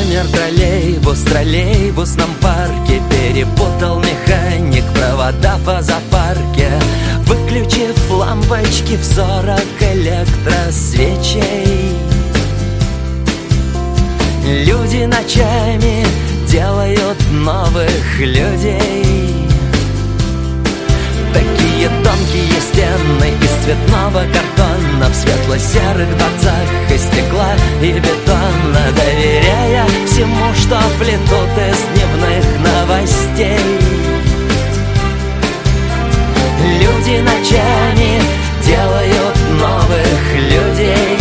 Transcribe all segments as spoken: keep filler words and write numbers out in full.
Замер троллейбус в троллейбусном парке, перепутал механик провода по запарке. Выключив лампочки в сорок электросвечей, люди ночами делают новых людей. Такие тонкие стены из цветного картона, в светло-серых дворцах из стекла и бетона, доверяя всему, что плетут из дневных новостей. Люди ночами делают новых людей.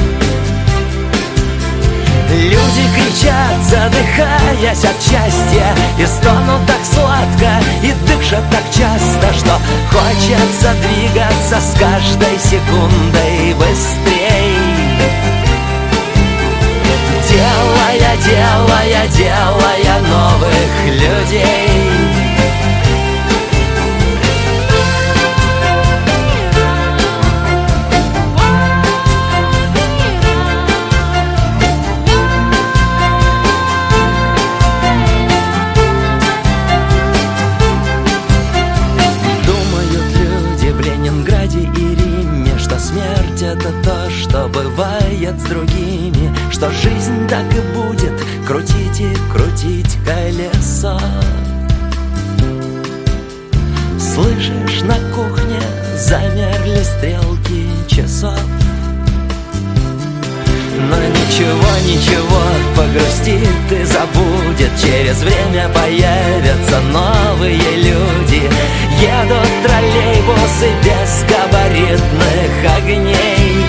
Люди кричат, задыхаясь от счастья, и стонут так сладко, и дышат так часто, что хочется двигаться с каждой секундой быстрей. Делая, делая, делая новых людей. Смерть — это то, что бывает с другими, что жизнь так и будет крутить и крутить колесо. Слышишь, на кухне замерли стрелки часов. Но ничего, ничего, погрустит и забудет. Через время появятся новые люди. Едут троллейбусы без габаритных огней.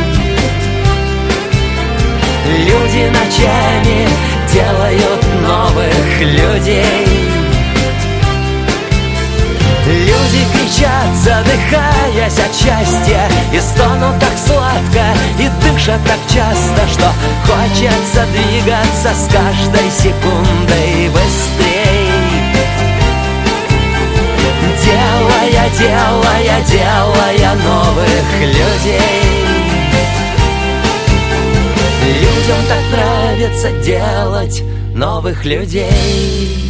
Люди ночами делают новых людей. Люди кричат, задыхаясь от счастья, и стонут так сладко, и дышат так часто, что хочется двигаться с каждой секундой быстрей. Делая, делая, делая новых людей. Людям так нравится делать новых людей.